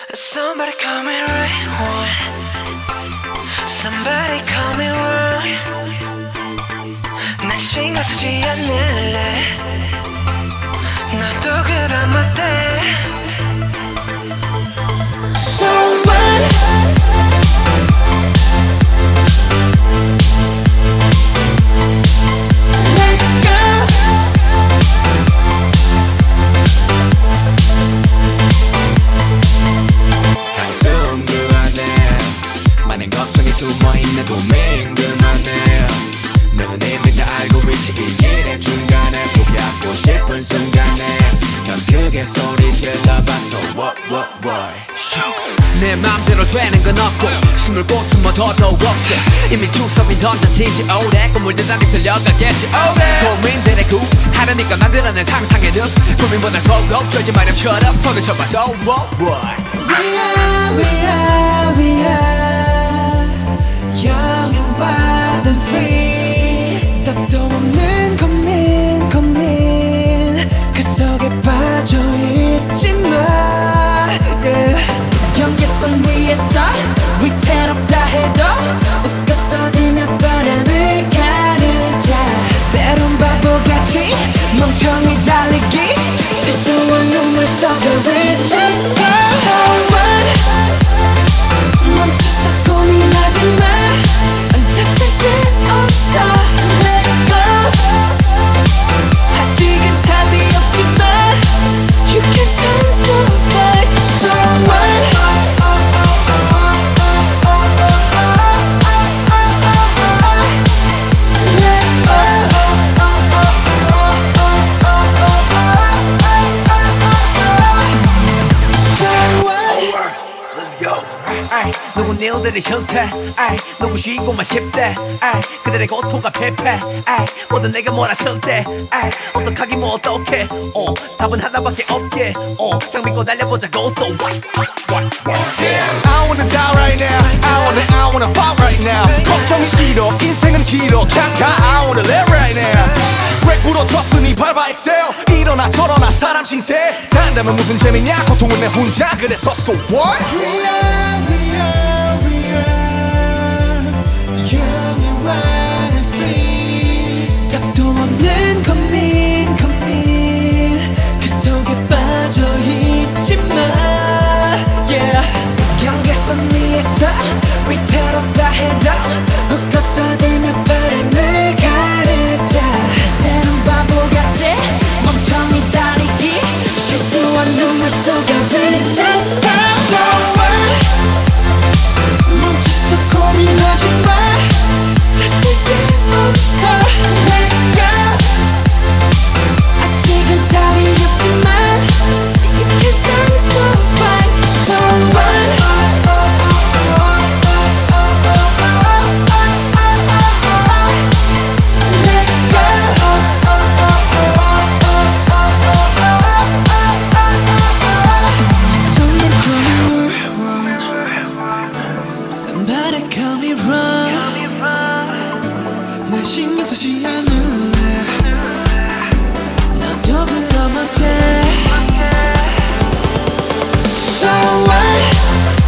Somebody call me right one. Somebody call me wrong. 난 신경 쓰지 않을래. 너도 그럼 어때? So what? 숨어있는 고민 그만해. 너는 이미 다 알고 있지. 이 일의 중간에 포기하고 싶은 순간에 넌 크게 소리 질러봤어. 내 맘대로 되는 건 없고 숨을 고 숨어 더더욱 없어. 이미 주섬이 던져지지 오래 꿈을 대단히 들려가겠지 오래. 고민들의 구하려니까 만들어낸 상상의 늪. 고민보다 고고 쫄지 마렴처럼 손을 쳐봐. So what? We are young and wild and free. 답도 없는 고민 그 속에 빠져있지마. yeah. 경계선 위에서 위태롭다 해도 웃고 떠들며 바람을 가르자. 때론 바보같이 멍청이 달리기 실수한 눈물 속에 we just go. So what? 멈춰서 고민하지마. 됐을 때 없어. Let go. 아직은 답이 없지만 You can stand the fight. So what? 누군 일들이 싫대. 누구 쉬고만 싶대. 그들의 고통과 패패 모두 내가 몰아쳤대. 어떡하기 뭐 어떡해. 답은 하나밖에 없게. 그냥 믿고 달려보자고. So what? I wanna die right now. I wanna fight right now. 걱정이 싫어 인생은 길어 그냥 가. I wanna live right now. 왜 부러졌으니 밟아 excel. 일어나 저러나 사람 신세. 산다면 무슨 재미냐. 고통은 내 혼자 그래서 so what? We are young and wild and free. 답도 없는 고민 그 속에 빠져있지마. yeah. 경계선 위에서 위태롭다 해도 웃고 떠들며 바람을 가르자. 때론 바보같이 멍청이 달리기 실수한 눈물 속에 we just go. So what? 멈춰서 고민하지마. 됐을 때 없어. Let go. 아직은 답이 없지만 You can start the fight. So what? Let go. Somebody call me wrong. 난 신경 쓰지 않을래. 너도 그럼 어때? So what?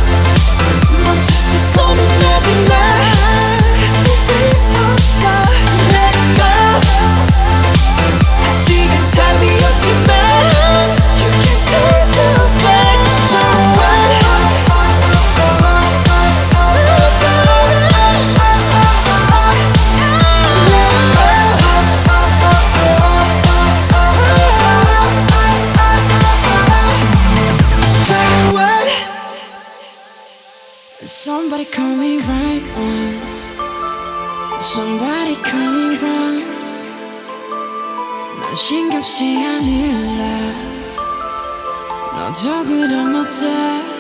멈춰서 고민하지마. 했을 때 없어. Let go. 아직은 답이 없지만 You can start the fight. So what? Somebody call me right one. Somebody call me wrong. 난 신경 쓰지 않을래. 너도 그럼 어때?